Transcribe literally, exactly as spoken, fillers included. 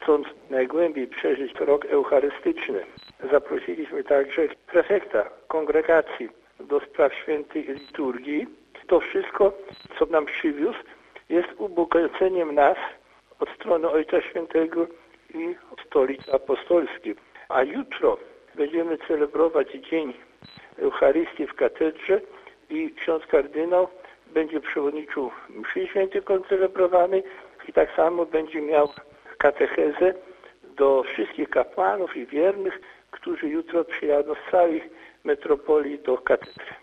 chcąc najgłębiej przeżyć rok eucharystyczny, zaprosiliśmy także prefekta kongregacji do spraw świętej liturgii. To wszystko, co nam przywiózł, jest ubogaceniem nas od strony Ojca Świętego i Stolicy Apostolskiej. A jutro będziemy celebrować Dzień Eucharystii w katedrze i ksiądz kardynał będzie przewodniczył mszy świętej koncelebrowanej i tak samo będzie miał katechezę do wszystkich kapłanów i wiernych, którzy jutro przyjadą z całej metropolii do katedry.